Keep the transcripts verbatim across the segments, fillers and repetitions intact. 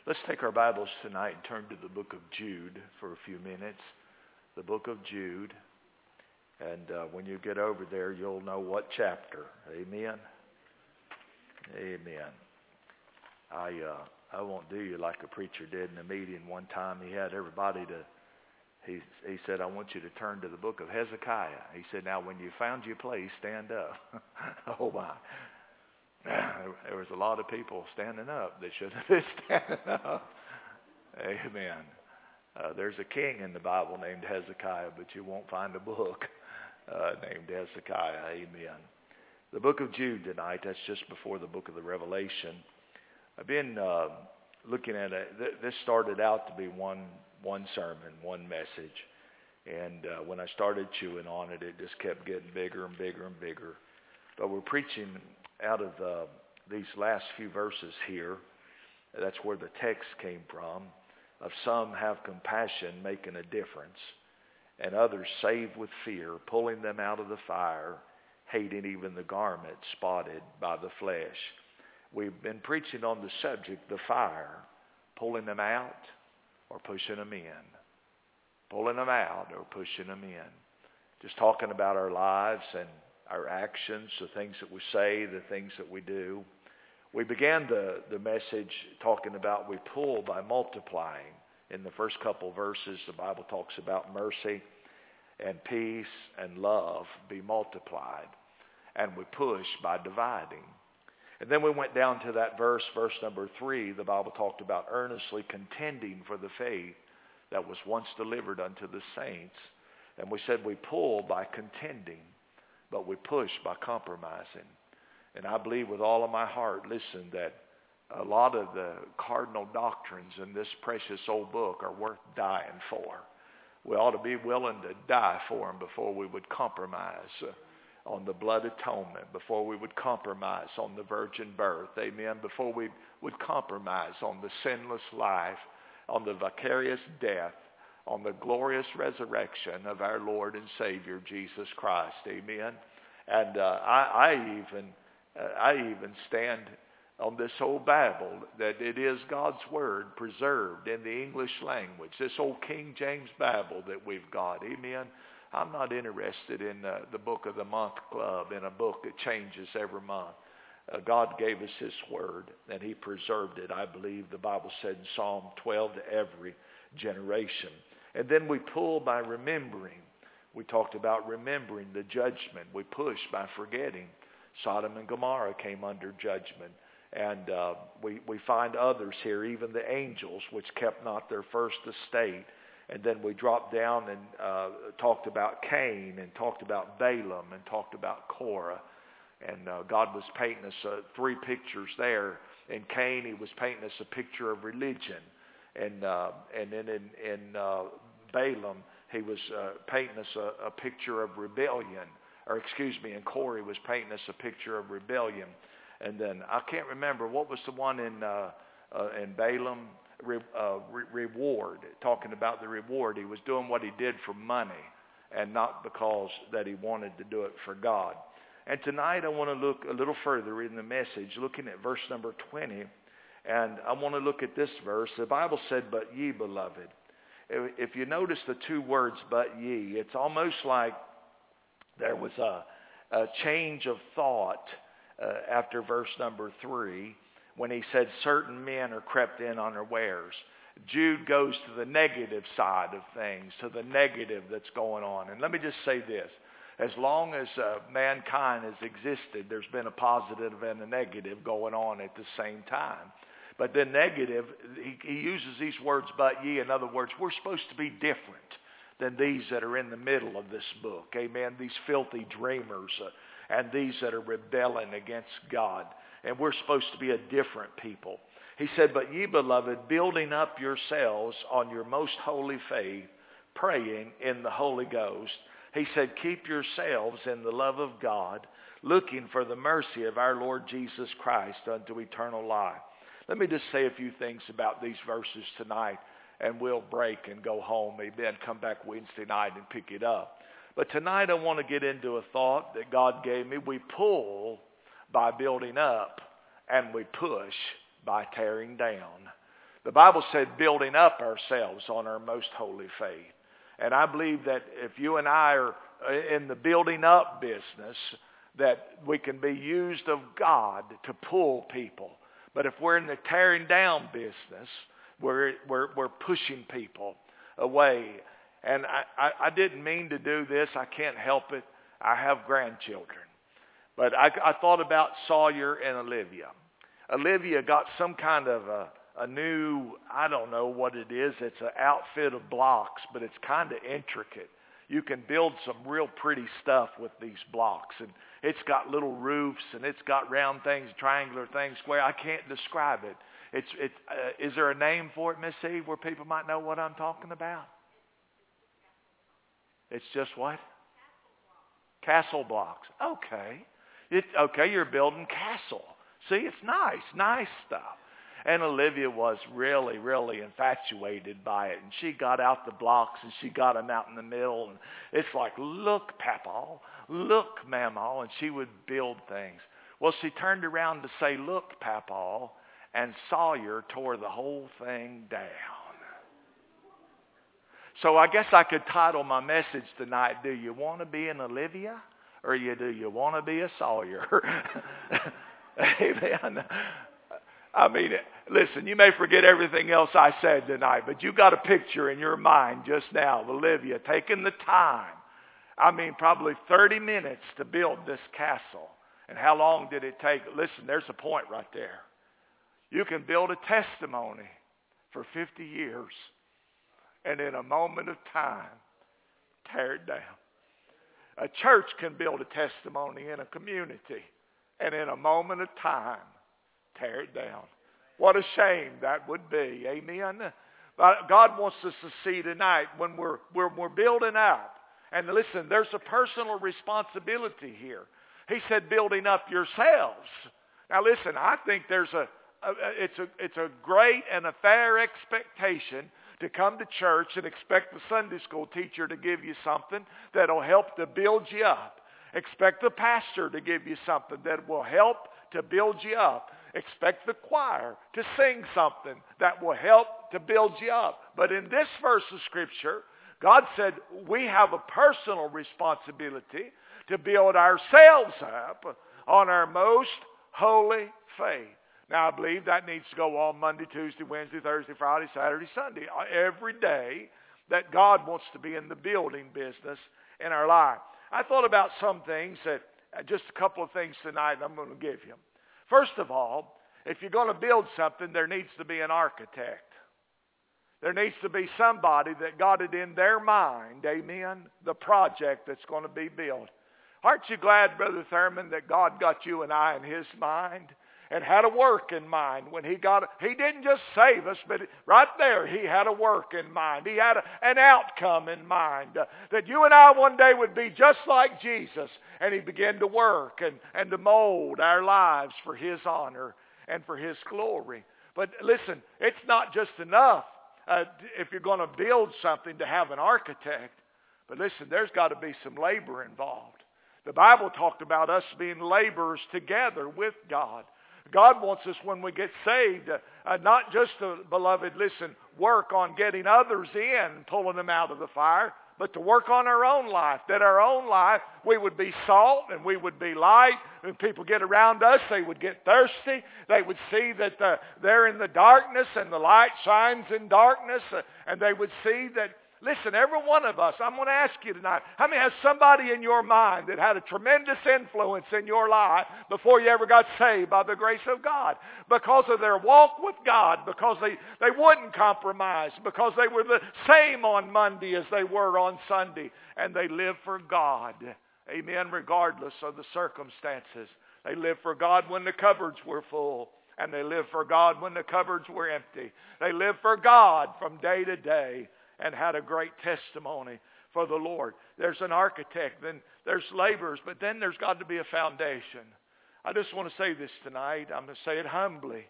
Let's take our Bibles tonight and turn to the book of Jude for a few minutes. The book of Jude. And uh, when you get over there, you'll know what chapter. Amen? Amen. I uh, I won't do you like a preacher did in a meeting one time. He had everybody to, he, he said, I want you to turn to the book of Hezekiah. He said, now when you found your place, stand up. Oh my. There was a lot of people standing up that shouldn't have been standing up. Amen. Uh, there's a king in the Bible named Hezekiah, but you won't find a book uh, named Hezekiah. Amen. The book of Jude tonight, that's just before the book of the Revelation. I've been uh, looking at it. This started out to be one one sermon, one message. And uh, when I started chewing on it, it just kept getting bigger and bigger and bigger. But we're preaching out of uh, these last few verses here. That's where the text came from. Of some have compassion, making a difference, and others save with fear, pulling them out of the fire, hating even the garment spotted by the flesh. We've been preaching on the subject, the fire, pulling them out or pushing them in. Pulling them out or pushing them in. Just talking about our lives and our actions, the things that we say, the things that we do. We began the, the message talking about we pull by multiplying. In the first couple verses, the Bible talks about mercy and peace and love be multiplied. And we push by dividing. And then we went down to that verse, verse number three. The Bible talked about earnestly contending for the faith that was once delivered unto the saints. And we said we pull by contending, but we push by compromising. And I believe with all of my heart, listen, that a lot of the cardinal doctrines in this precious old book are worth dying for. We ought to be willing to die for them before we would compromise uh, on the blood atonement, before we would compromise on the virgin birth, amen, before we would compromise on the sinless life, on the vicarious death, on the glorious resurrection of our Lord and Savior, Jesus Christ, amen. And uh, I, I even uh, I even stand on this old Bible that it is God's Word preserved in the English language, this old King James Bible that we've got, amen. I'm not interested in uh, the Book of the Month Club, in a book that changes every month. Uh, God gave us His Word, and He preserved it, I believe. The Bible said in Psalm twelve, to every generation. And then we pull by remembering. We talked about remembering the judgment. We push by forgetting. Sodom and Gomorrah came under judgment. And uh, we, we find others here, even the angels, which kept not their first estate. And then we dropped down and uh, talked about Cain and talked about Balaam and talked about Korah. And uh, God was painting us uh, three pictures there. In Cain, He was painting us a picture of religion. And uh, and then in, in uh, Balaam, he was uh, painting us a, a picture of rebellion. Or excuse me, and Corey was painting us a picture of rebellion. And then I can't remember, what was the one in uh, uh, in Balaam? Re, uh, re, reward, talking about the reward. He was doing what he did for money and not because that he wanted to do it for God. And tonight I want to look a little further in the message, looking at verse number twenty. And I want to look at this verse. The Bible said, but ye, beloved. If you notice the two words, but ye, it's almost like there was a, a change of thought uh, after verse number three when he said certain men are crept in unawares. Jude goes to the negative side of things, to the negative that's going on. And let me just say this. As long as uh, mankind has existed, there's been a positive and a negative going on at the same time. But the negative, he, he uses these words, but ye. In other words, we're supposed to be different than these that are in the middle of this book. Amen. These filthy dreamers uh, and these that are rebelling against God. And we're supposed to be a different people. He said, but ye, beloved, building up yourselves on your most holy faith, praying in the Holy Ghost. He said, keep yourselves in the love of God, looking for the mercy of our Lord Jesus Christ unto eternal life. Let me just say a few things about these verses tonight, and we'll break and go home. Amen. Come back Wednesday night and pick it up. But tonight I want to get into a thought that God gave me. We pull by building up, and we push by tearing down. The Bible said building up ourselves on our most holy faith. And I believe that if you and I are in the building up business, that we can be used of God to pull people. But if we're in the tearing down business, we're, we're, we're pushing people away. And I, I, I didn't mean to do this. I can't help it. I have grandchildren. But I, I thought about Sawyer and Olivia. Olivia got some kind of a, a new, I don't know what it is. It's an outfit of blocks, but it's kind of intricate. You can build some real pretty stuff with these blocks. And it's got little roofs, and it's got round things, triangular things, square. I can't describe it. It's, it's, uh, is there a name for it, Miss Eve, where people might know what I'm talking about? It's just what? Castle blocks. Okay. It, okay, you're building castle. See, it's nice, nice stuff. And Olivia was really, really infatuated by it. And she got out the blocks and she got them out in the middle. And it's like, look, Papa, look, Mama. And she would build things. Well, she turned around to say, look, Papa. And Sawyer tore the whole thing down. So I guess I could title my message tonight, do you want to be an Olivia? Or you, do you want to be a Sawyer? Amen. I mean, listen, you may forget everything else I said tonight, but you got a picture in your mind just now of Olivia taking the time. I mean, probably thirty minutes to build this castle. And how long did it take? Listen, there's a point right there. You can build a testimony for fifty years, and in a moment of time, tear it down. A church can build a testimony in a community, and in a moment of time, tear it down. What a shame that would be. Amen. But God wants us to see tonight when we're, we're, we're building up. And listen, there's a personal responsibility here. He said building up yourselves. Now listen, I think there's a, a it's a it's a great and a fair expectation to come to church and expect the Sunday school teacher to give you something that'll help to build you up. Expect the pastor to give you something that will help to build you up. Expect the choir to sing something that will help to build you up. But in this verse of Scripture, God said we have a personal responsibility to build ourselves up on our most holy faith. Now, I believe that needs to go on Monday, Tuesday, Wednesday, Thursday, Friday, Saturday, Sunday. Every day that God wants to be in the building business in our life. I thought about some things, that just a couple of things tonight I'm going to give you. First of all, if you're going to build something, there needs to be an architect. There needs to be somebody that got it in their mind, amen, the project that's going to be built. Aren't you glad, Brother Thurman, that God got you and I in His mind? And had a work in mind when he got it. He didn't just save us, but right there he had a work in mind. He had a, an outcome in mind. Uh, that you and I one day would be just like Jesus. And he began to work and, and to mold our lives for His honor and for His glory. But listen, it's not just enough uh, if you're going to build something to have an architect. But listen, there's got to be some labor involved. The Bible talked about us being laborers together with God. God wants us when we get saved, uh, uh, not just to, beloved, listen, work on getting others in, pulling them out of the fire, but to work on our own life, that our own life, we would be salt and we would be light. When people get around us, they would get thirsty. They would see that uh, they're in the darkness and the light shines in darkness. Uh, and they would see that, listen, every one of us, I'm going to ask you tonight, how many has somebody in your mind that had a tremendous influence in your life before you ever got saved by the grace of God? Because of their walk with God, because they, they wouldn't compromise, because they were the same on Monday as they were on Sunday, and they lived for God. Amen, regardless of the circumstances. They lived for God when the cupboards were full, and they lived for God when the cupboards were empty. They lived for God from day to day, and had a great testimony for the Lord. There's an architect, then there's laborers, but then there's got to be a foundation. I just want to say this tonight. I'm going to say it humbly.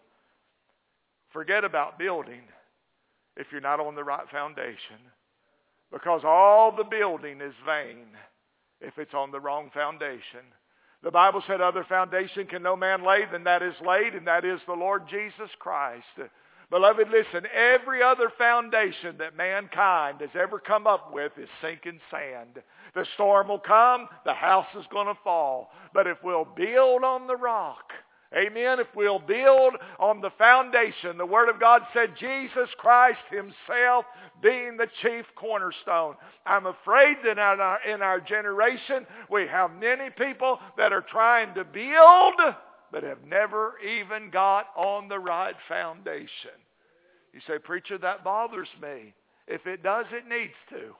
Forget about building if you're not on the right foundation. Because all the building is vain if it's on the wrong foundation. The Bible said other foundation can no man lay than that is laid, and that is the Lord Jesus Christ. Beloved, listen, every other foundation that mankind has ever come up with is sinking sand. The storm will come, the house is going to fall. But if we'll build on the rock, amen, if we'll build on the foundation, the Word of God said Jesus Christ Himself being the chief cornerstone. I'm afraid that in our, in our generation we have many people that are trying to build but have never even got on the right foundation. You say, preacher, that bothers me. If it does, it needs to.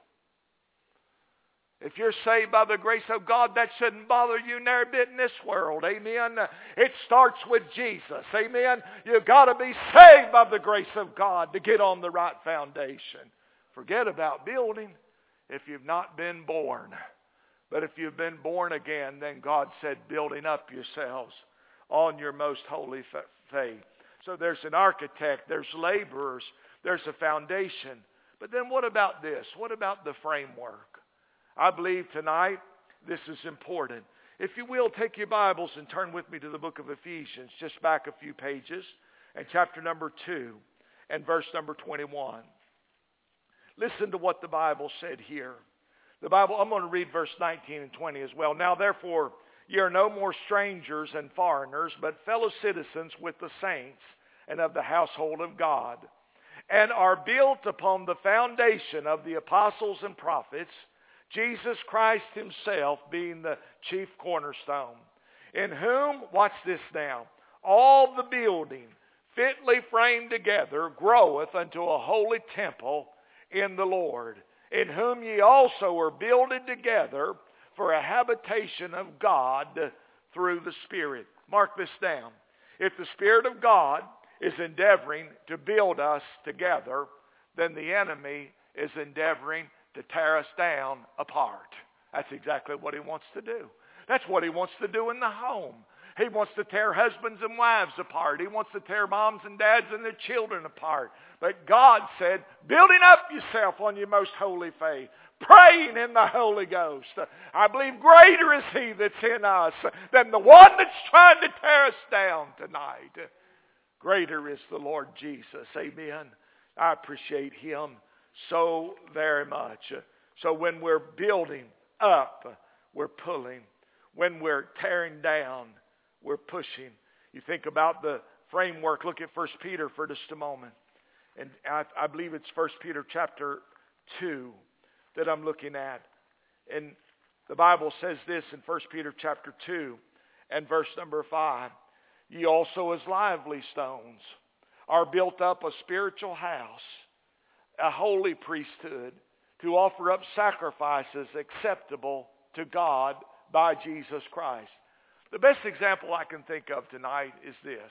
If you're saved by the grace of God, that shouldn't bother you never a bit in this world. Amen. It starts with Jesus. Amen. You've got to be saved by the grace of God to get on the right foundation. Forget about building if you've not been born. But if you've been born again, then God said, building up yourselves on your most holy faith. So there's an architect, there's laborers, there's a foundation. But then what about this? What about the framework? I believe tonight this is important. If you will, take your Bibles and turn with me to the book of Ephesians, just back a few pages, and chapter number two and verse number twenty-one. Listen to what the Bible said here. The Bible, I'm going to read verse nineteen and twenty as well. Now therefore, ye are no more strangers and foreigners, but fellow citizens with the saints and of the household of God, and are built upon the foundation of the apostles and prophets, Jesus Christ Himself being the chief cornerstone, in whom, watch this now, all the building fitly framed together groweth unto a holy temple in the Lord, in whom ye also are builded together for a habitation of God through the Spirit. Mark this down. If the Spirit of God is endeavoring to build us together, then the enemy is endeavoring to tear us down apart. That's exactly what he wants to do. That's what he wants to do in the home. He wants to tear husbands and wives apart. He wants to tear moms and dads and their children apart. But God said, building up yourself on your most holy faith, praying in the Holy Ghost. I believe greater is He that's in us than the one that's trying to tear us down tonight. Greater is the Lord Jesus. Amen. I appreciate Him so very much. So when we're building up, we're pulling. When we're tearing down, we're pushing. You think about the framework. Look at First Peter for just a moment. And I, I believe it's First Peter chapter two that I'm looking at. And the Bible says this in First Peter chapter two and verse number five. Ye also as lively stones are built up a spiritual house, a holy priesthood, to offer up sacrifices acceptable to God by Jesus Christ. The best example I can think of tonight is this.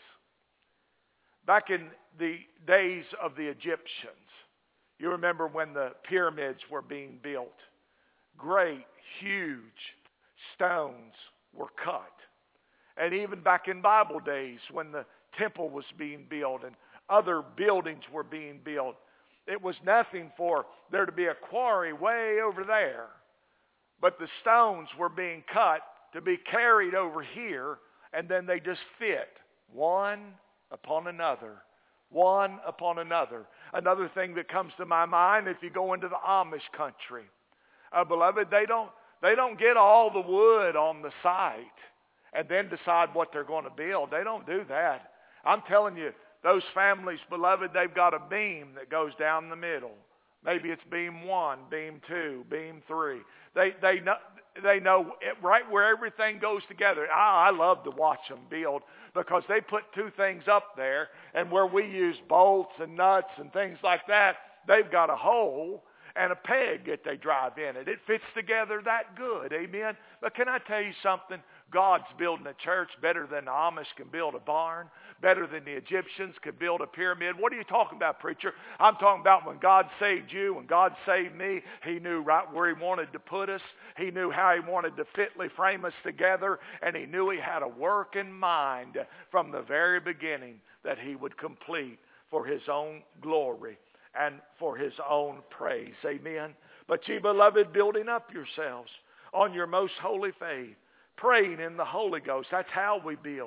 Back in the days of the Egyptians, you remember when the pyramids were being built, great, huge stones were cut. And even back in Bible days when the temple was being built and other buildings were being built, it was nothing for there to be a quarry way over there. But the stones were being cut to be carried over here, and then they just fit one upon another. One upon another. Another thing that comes to my mind, if you go into the Amish country, uh, beloved, they don't they don't get all the wood on the site and then decide what they're going to build. They don't do that. I'm telling you, those families, beloved, they've got a beam that goes down the middle. Maybe it's beam one, beam two, beam three. They they know they know it, right where everything goes together. I, I love to watch them build because they put two things up there, and where we use bolts and nuts and things like that, they've got a hole and a peg that they drive in it. It fits together that good. Amen. But can I tell you something? God's building a church better than the Amish can build a barn, better than the Egyptians could build a pyramid. What are you talking about, preacher? I'm talking about when God saved you, when God saved me, He knew right where He wanted to put us. He knew how He wanted to fitly frame us together, and He knew He had a work in mind from the very beginning that He would complete for His own glory and for His own praise. Amen. But ye, beloved, building up yourselves on your most holy faith, praying in the Holy Ghost. That's how we build.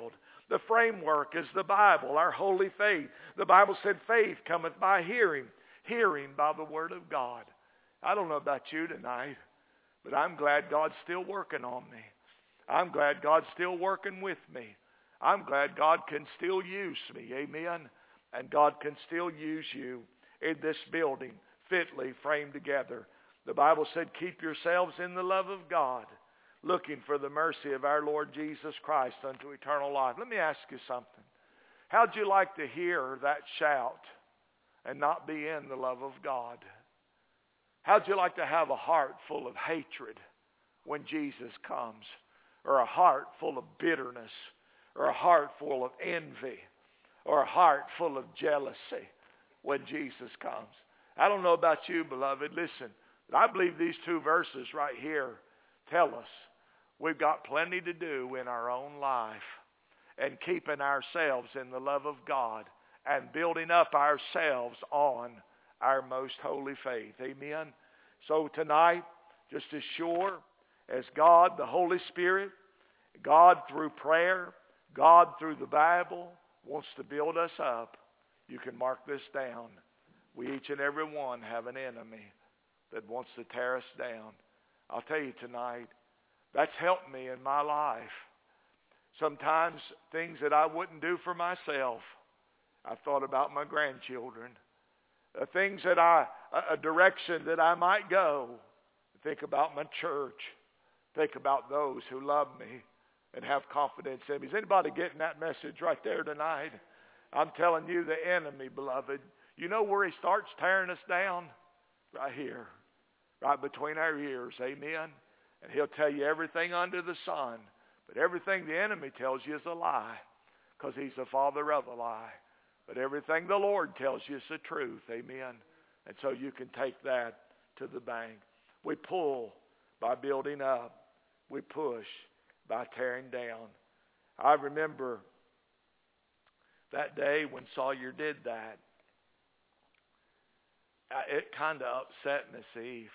The framework is the Bible, our holy faith. The Bible said faith cometh by hearing, hearing by the Word of God. I don't know about you tonight, but I'm glad God's still working on me. I'm glad God's still working with me. I'm glad God can still use me. Amen. And God can still use you in this building, fitly framed together. The Bible said, keep yourselves in the love of God, looking for the mercy of our Lord Jesus Christ unto eternal life. Let me ask you something. How'd you like to hear that shout and not be in the love of God? How'd you like to have a heart full of hatred when Jesus comes? Or a heart full of bitterness? Or a heart full of envy? Or a heart full of jealousy when Jesus comes? I don't know about you, beloved. Listen, but I believe these two verses right here tell us we've got plenty to do in our own life and keeping ourselves in the love of God and building up ourselves on our most holy faith. Amen. So tonight, just as sure as God, the Holy Spirit, God through prayer, God through the Bible wants to build us up, you can mark this down. We each and every one have an enemy that wants to tear us down. I'll tell you tonight, that's helped me in my life. Sometimes things that I wouldn't do for myself, I've thought about my grandchildren. Uh, things that I, a, a direction that I might go. Think about my church. Think about those who love me and have confidence in me. Is anybody getting that message right there tonight? I'm telling you, the enemy, beloved, you know where he starts tearing us down? Right here. Right between our ears. Amen. And he'll tell you everything under the sun. But everything the enemy tells you is a lie. Because he's the father of a lie. But everything the Lord tells you is the truth. Amen. And so you can take that to the bank. We pull by building up. We push by tearing down. I remember that day when Sawyer did that. It kind of upset Miss Eve.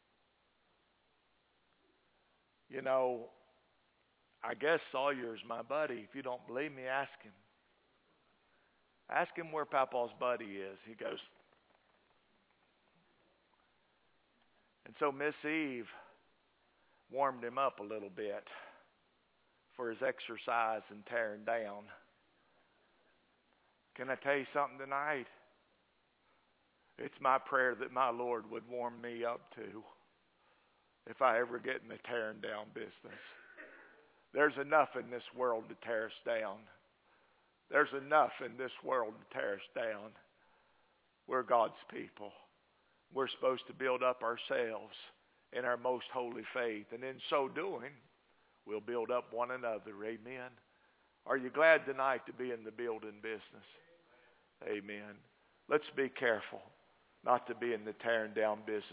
You know, I guess Sawyer's my buddy. If you don't believe me, ask him. Ask him where Papa's buddy is. He goes. And so Miss Eve warmed him up a little bit for his exercise and tearing down. Can I tell you something tonight? It's my prayer that my Lord would warm me up too if I ever get in the tearing down business. There's enough in this world to tear us down. There's enough in this world to tear us down. We're God's people. We're supposed to build up ourselves in our most holy faith. And in so doing, we'll build up one another. Amen. Are you glad tonight to be in the building business? Amen. Let's be careful not to be in the tearing down business.